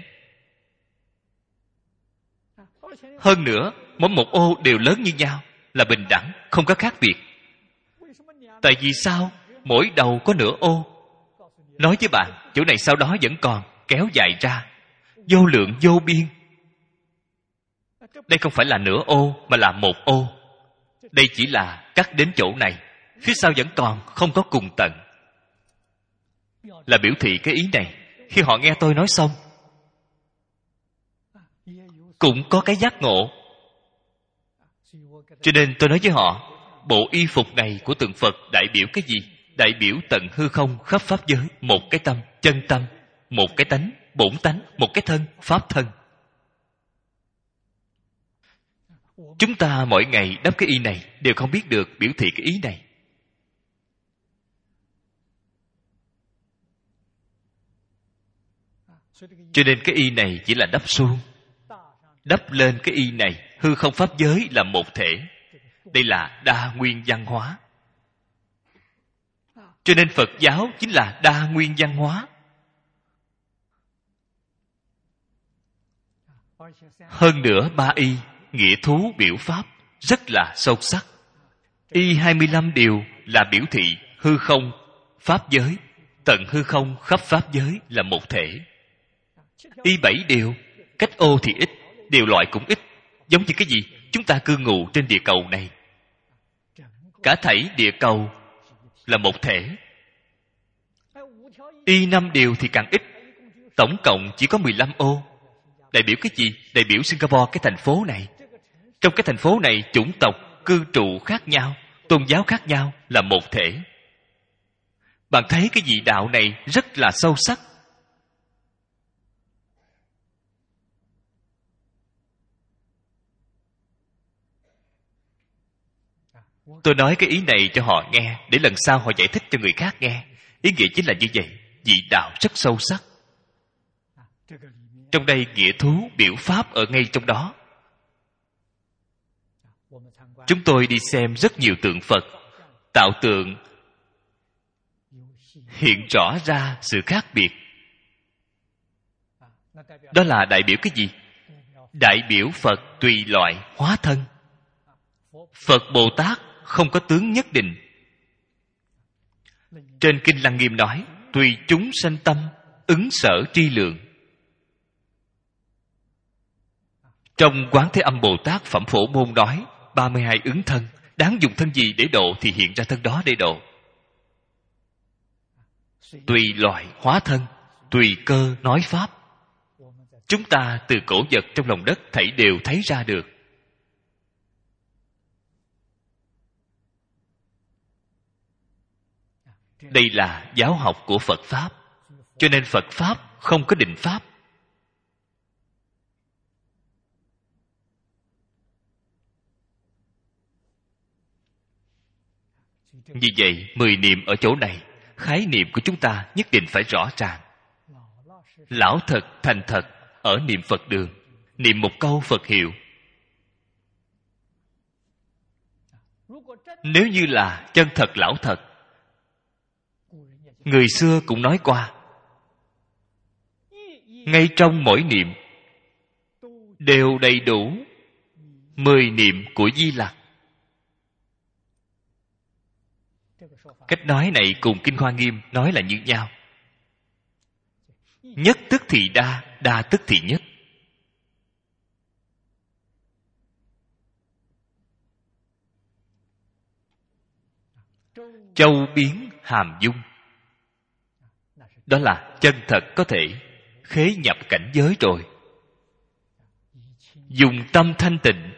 [SPEAKER 1] Hơn nữa, mỗi một ô đều lớn như nhau, là bình đẳng, không có khác biệt. Tại vì sao? Mỗi đầu có nửa ô. Nói với bạn, chỗ này sau đó vẫn còn kéo dài ra, vô lượng vô biên. Đây không phải là nửa ô, mà là một ô. Đây chỉ là cắt đến chỗ này, phía sau vẫn còn không có cùng tận. Là biểu thị cái ý này. Khi họ nghe tôi nói xong, cũng có cái giác ngộ. Cho nên tôi nói với họ, bộ y phục này của tượng Phật đại biểu cái gì? Đại biểu tận hư không khắp pháp giới, một cái tâm, chân tâm, một cái tánh, bổn tánh, một cái thân, pháp thân. Chúng ta mỗi ngày đắp cái y này đều không biết được biểu thị cái ý này. Cho nên cái y này chỉ là đắp suông. Đắp lên cái y này, hư không pháp giới là một thể. Đây là đa nguyên văn hóa. Cho nên Phật giáo chính là đa nguyên văn hóa. Hơn nữa ba y, nghĩa thú biểu pháp rất là sâu sắc. Y 25 điều là biểu thị hư không pháp giới, tận hư không khắp pháp giới là một thể. Y 7 điều, cách ô thì ít, điều loại cũng ít. Giống như cái gì? Chúng ta cư ngụ trên địa cầu này, cả thảy địa cầu là một thể. Y 5 điều thì càng ít, tổng cộng chỉ có 15 ô. Đại biểu cái gì? Đại biểu Singapore, cái thành phố này. Trong cái thành phố này, chủng tộc cư trụ khác nhau, tôn giáo khác nhau là một thể. Bạn thấy cái vị đạo này rất là sâu sắc. Tôi nói cái ý này cho họ nghe, để lần sau họ giải thích cho người khác nghe. Ý nghĩa chính là như vậy. Vị đạo rất sâu sắc. Trong đây nghĩa thú biểu pháp ở ngay trong đó. Chúng tôi đi xem rất nhiều tượng Phật. Tạo tượng hiện rõ ra sự khác biệt. Đó là đại biểu cái gì? Đại biểu Phật tùy loại hóa thân. Phật Bồ Tát không có tướng nhất định. Trên Kinh Lăng Nghiêm nói, tùy chúng sanh tâm, ứng sở tri lượng. Trong Quán Thế Âm Bồ Tát Phẩm Phổ Môn nói, 32 ứng thân, đáng dùng thân gì để độ thì hiện ra thân đó để độ. Tùy loại hóa thân, tùy cơ nói pháp. Chúng ta từ cổ vật trong lòng đất thảy đều thấy ra được. Đây là giáo học của Phật Pháp. Cho nên Phật Pháp không có định pháp. Vì vậy, 10 niệm ở chỗ này, khái niệm của chúng ta nhất định phải rõ ràng. Lão thật, thành thật ở niệm Phật đường, niệm một câu Phật hiệu. Nếu như là chân thật lão thật, người xưa cũng nói qua, ngay trong mỗi niệm đều đầy đủ 10 niệm của Di Lặc. Cách nói này cùng Kinh Hoa Nghiêm nói là như nhau. Nhất tức thì đa, đa tức thì nhất. Châu biến hàm dung. Đó là chân thật có thể khế nhập cảnh giới rồi. Dùng tâm thanh tịnh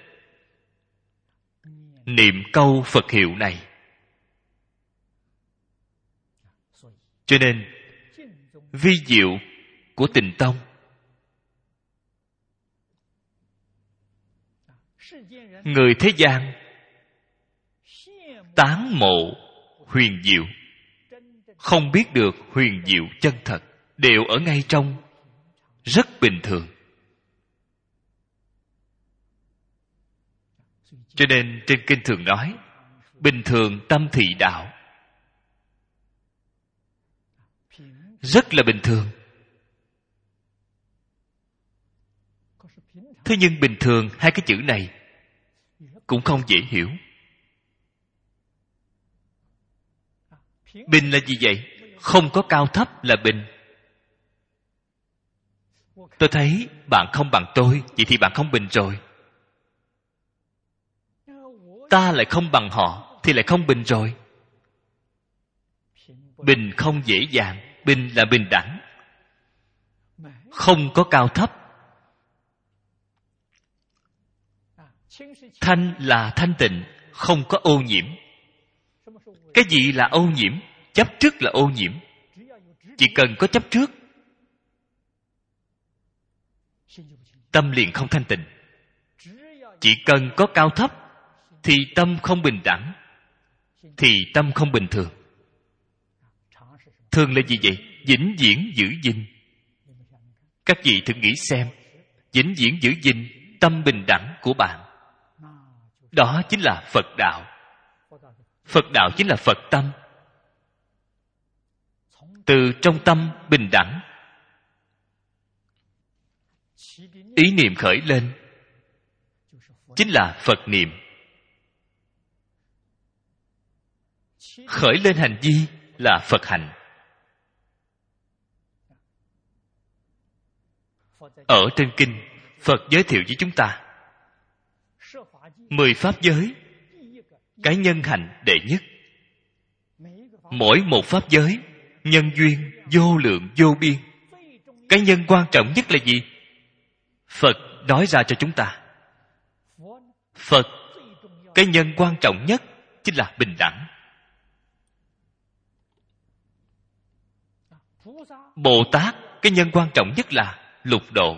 [SPEAKER 1] niệm câu Phật hiệu này. Cho nên vi diệu của Tịnh Tông, người thế gian tán mộ huyền diệu, không biết được huyền diệu chân thật, đều ở ngay trong rất bình thường. Cho nên trên kinh thường nói, bình thường tâm thị đạo. Rất là bình thường. Thế nhưng bình thường hai cái chữ này cũng không dễ hiểu. Bình là gì vậy? Không có cao thấp là bình. Tôi thấy bạn không bằng tôi, vậy thì bạn không bình rồi. Ta lại không bằng họ, thì lại không bình rồi. Bình không dễ dàng, bình là bình đẳng. Không có cao thấp. Thanh là thanh tịnh, không có ô nhiễm. Cái gì là ô nhiễm? Chấp trước là ô nhiễm. Chỉ cần có chấp trước, tâm liền không thanh tịnh. Chỉ cần có cao thấp, thì tâm không bình đẳng, thì tâm không bình thường. Thường là gì vậy? Vĩnh viễn giữ gìn. Các vị thử nghĩ xem, vĩnh viễn giữ gìn tâm bình đẳng của bạn, đó chính là Phật đạo. Phật đạo chính là Phật tâm. Từ trong tâm bình đẳng, ý niệm khởi lên chính là Phật niệm. Khởi lên hành vi là Phật hành. Ở trên kinh, Phật giới thiệu với chúng ta 10 pháp giới, cái nhân hành đệ nhất. Mỗi một pháp giới nhân duyên vô lượng vô biên. Cái nhân quan trọng nhất là gì? Phật nói ra cho chúng ta. Phật, cái nhân quan trọng nhất chính là bình đẳng. Bồ Tát, cái nhân quan trọng nhất là lục độ.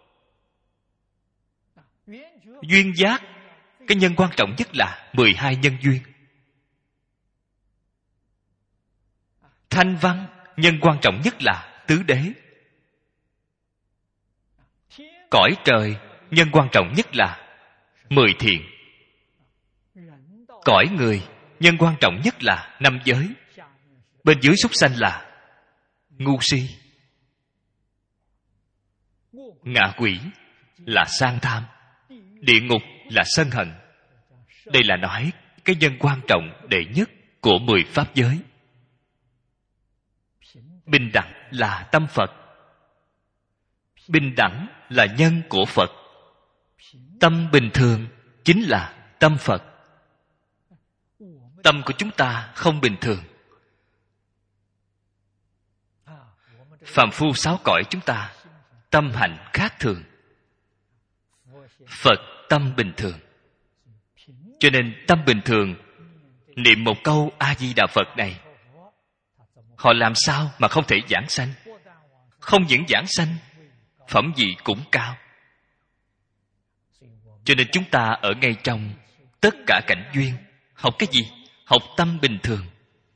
[SPEAKER 1] Duyên giác, cái nhân quan trọng nhất là 12 nhân duyên. Thanh văn, nhân quan trọng nhất là tứ đế. Cõi trời, nhân quan trọng nhất là 10 thiện. Cõi người, nhân quan trọng nhất là 5 giới. Bên dưới súc sanh là ngu si, ngạ quỷ là sang tham, địa ngục là sân hận. Đây là nói cái nhân quan trọng đệ nhất của 10 pháp giới. Bình đẳng là tâm Phật. Bình đẳng là nhân của Phật. Tâm bình thường chính là tâm Phật. Tâm của chúng ta không bình thường. Phàm phu 6 cõi chúng ta tâm hạnh khác thường. Phật tâm bình thường. Cho nên tâm bình thường, niệm một câu A Di Đà Phật này, họ làm sao mà không thể giảng sanh? Không những giảng sanh, phẩm vị cũng cao. Cho nên chúng ta ở ngay trong tất cả cảnh duyên học cái gì? Học tâm bình thường.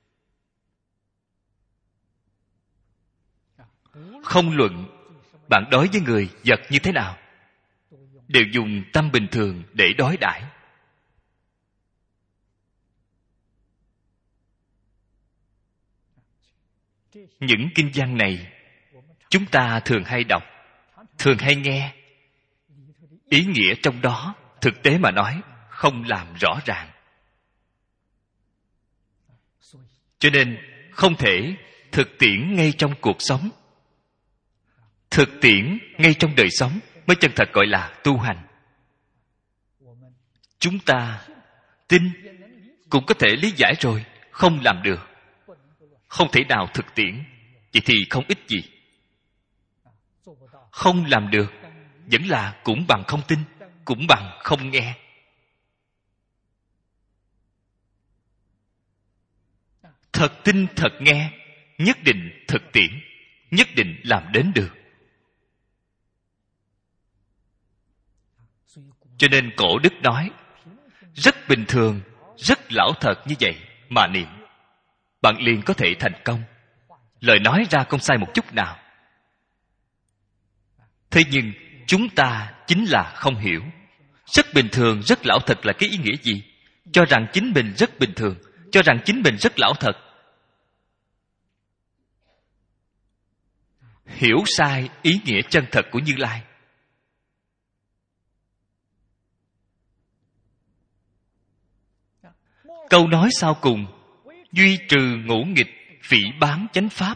[SPEAKER 1] Không luận bạn đối với người vật như thế nào, đều dùng tâm bình thường để đối đãi. Những kinh văn này chúng ta thường hay đọc, thường hay nghe. Ý nghĩa trong đó thực tế mà nói không làm rõ ràng. Cho nên không thể thực tiễn ngay trong cuộc sống. Thực tiễn ngay trong đời sống mới chân thật gọi là tu hành. Chúng ta tin cũng có thể lý giải rồi, không làm được, không thể nào thực tiễn, vậy thì không ích gì. Không làm được vẫn là cũng bằng không tin, cũng bằng không nghe. Thật tin thật nghe, nhất định thực tiễn, nhất định làm đến được. Cho nên cổ đức nói, rất bình thường, rất lão thật như vậy mà niệm, bạn liền có thể thành công. Lời nói ra không sai một chút nào. Thế nhưng chúng ta chính là không hiểu. Rất bình thường, rất lão thật là cái ý nghĩa gì? Cho rằng chính mình rất bình thường, cho rằng chính mình rất lão thật. Hiểu sai ý nghĩa chân thật của Như Lai. Câu nói sau cùng, duy trừ ngũ nghịch, phỉ báng chánh pháp.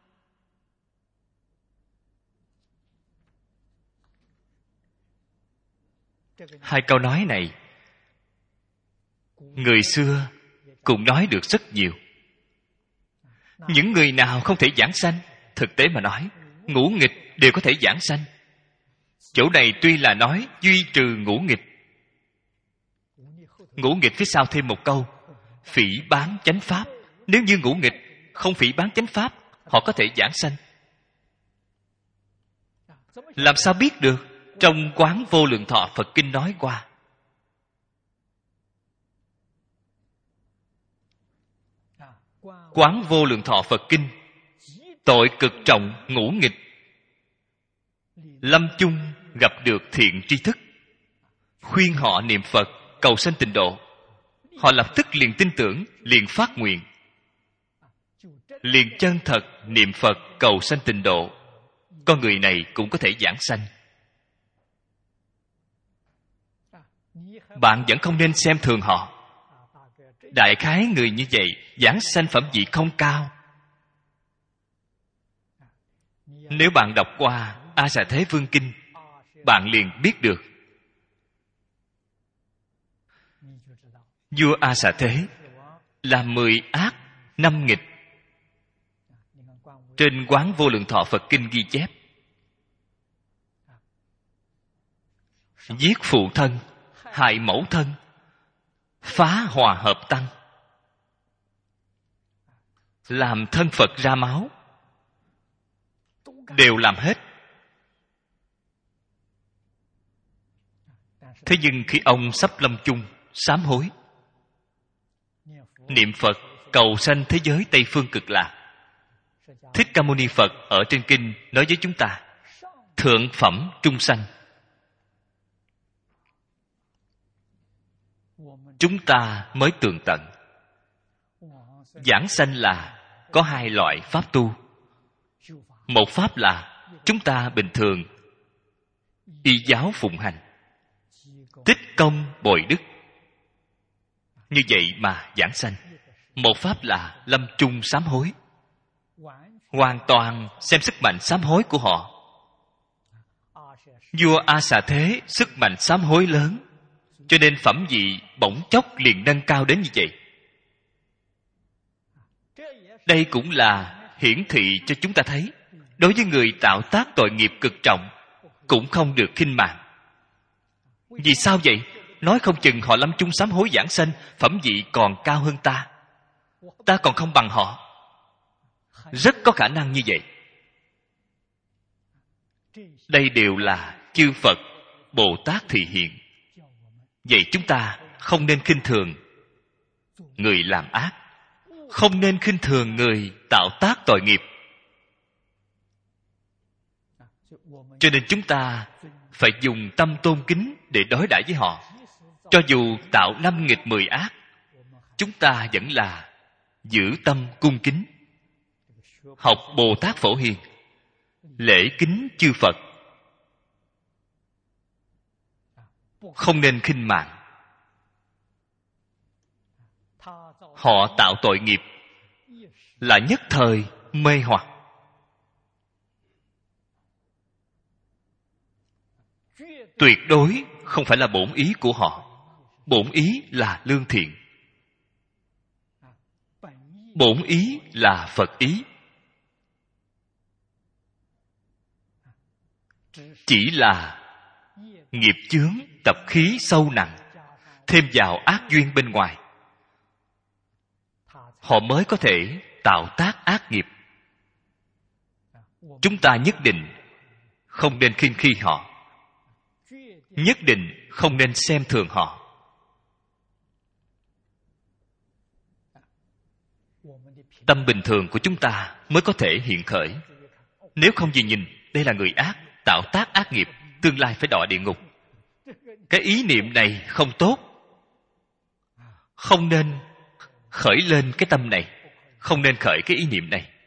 [SPEAKER 1] Hai câu nói này người xưa cũng nói được rất nhiều. Những người nào không thể giảng sanh, thực tế mà nói, ngũ nghịch đều có thể giảng sanh. Chỗ này tuy là nói duy trừ ngũ nghịch, ngũ nghịch phía sau thêm một câu phỉ báng chánh pháp. Nếu như ngũ nghịch không phỉ báng chánh pháp, họ có thể giảng sanh. Làm sao biết được? Trong Quán Vô Lượng Thọ Phật Kinh nói qua. Quán Vô Lượng Thọ Phật Kinh, tội cực trọng ngũ nghịch, lâm chung gặp được thiện tri thức, khuyên họ niệm Phật cầu sanh tịnh độ. Họ lập tức liền tin tưởng, liền phát nguyện, liền chân thật niệm Phật cầu sanh tịnh độ. Con người này cũng có thể giảng sanh. Bạn vẫn không nên xem thường họ. Đại khái người như vậy giảng sanh phẩm vị không cao. Nếu bạn đọc qua A Xà Thế Vương Kinh, bạn liền biết được. Vua A Xà Thế là 10 ác 5 nghịch. Trên Quán Vô Lượng Thọ Phật Kinh ghi chép, giết phụ thân, hại mẫu thân, phá hòa hợp tăng, làm thân Phật ra máu, đều làm hết. Thế nhưng khi ông sắp lâm chung, sám hối, niệm Phật cầu sanh thế giới Tây Phương Cực Lạc, Thích Ca Mâu Ni Phật ở trên kinh nói với chúng ta, thượng phẩm trung sanh, chúng ta mới tường tận. Giảng sanh là có hai loại pháp tu. Một pháp là chúng ta bình thường y giáo phụng hành, tích công bồi đức, như vậy mà giảng sanh. Một pháp là lâm chung sám hối, hoàn toàn xem sức mạnh sám hối của họ. Vua A Xà Thế sức mạnh sám hối lớn, cho nên phẩm vị bỗng chốc liền nâng cao đến như vậy. Đây cũng là hiển thị cho chúng ta thấy, đối với người tạo tác tội nghiệp cực trọng cũng không được khinh mạng. Vì sao vậy? Nói không chừng họ lâm chung sám hối giảng sanh, phẩm vị còn cao hơn ta, ta còn không bằng họ. Rất có khả năng như vậy. Đây đều là chư Phật, Bồ Tát thị hiện. Vậy chúng ta không nên khinh thường người làm ác, không nên khinh thường người tạo tác tội nghiệp. Cho nên chúng ta phải dùng tâm tôn kính để đối đãi với họ. Cho dù tạo 5 nghịch 10 ác, chúng ta vẫn là giữ tâm cung kính. Học Bồ Tát Phổ Hiền, lễ kính chư Phật, không nên khinh mạng. Họ tạo tội nghiệp là nhất thời mê hoặc, tuyệt đối không phải là bổn ý của họ. Bổn ý là lương thiện, bổn ý là Phật ý. Chỉ là nghiệp chướng tập khí sâu nặng, thêm vào ác duyên bên ngoài, họ mới có thể tạo tác ác nghiệp. Chúng ta nhất định không nên khinh khi họ, nhất định không nên xem thường họ. Tâm bình thường của chúng ta mới có thể hiện khởi. Nếu không gì nhìn, đây là người ác, tạo tác ác nghiệp, tương lai phải đọa địa ngục. Cái ý niệm này không tốt. Không nên khởi lên cái tâm này, không nên khởi cái ý niệm này.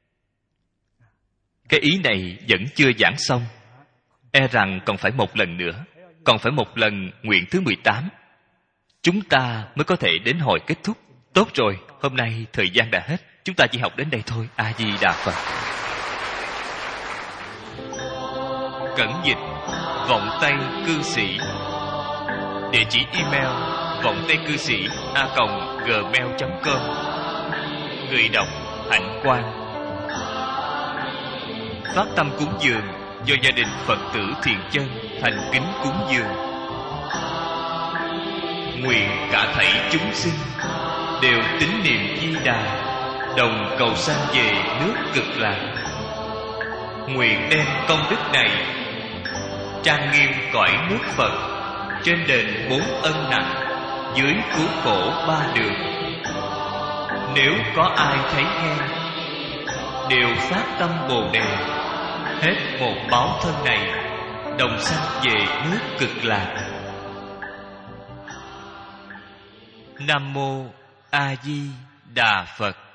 [SPEAKER 1] Cái ý này vẫn chưa giảng xong, e rằng còn phải một lần nữa, còn phải một lần nguyện thứ 18, chúng ta mới có thể đến hồi kết thúc. Tốt rồi, hôm nay thời gian đã hết, chúng ta chỉ học đến đây thôi. A Di Đà Phật. Cẩn dịch Vọng Tây Cư Sĩ. Địa chỉ email vongtaicư sĩ@gmail.com. Người đọc Hạnh Quang. Phát tâm cúng dường do gia đình Phật tử Thiện Chân thành kính cúng dường. Nguyện cả thảy chúng sinh đều tín niệm Di Đà, đồng cầu sanh về nước Cực Lạc. Nguyện đem công đức này trang nghiêm cõi nước Phật, trên đền 4 ân nặng, dưới cứu khổ 3 đường. Nếu có ai thấy nghe, đều phát tâm Bồ Đề, hết một báo thân này, đồng sanh về nước Cực Lạc. Nam mô A Di Đà Phật.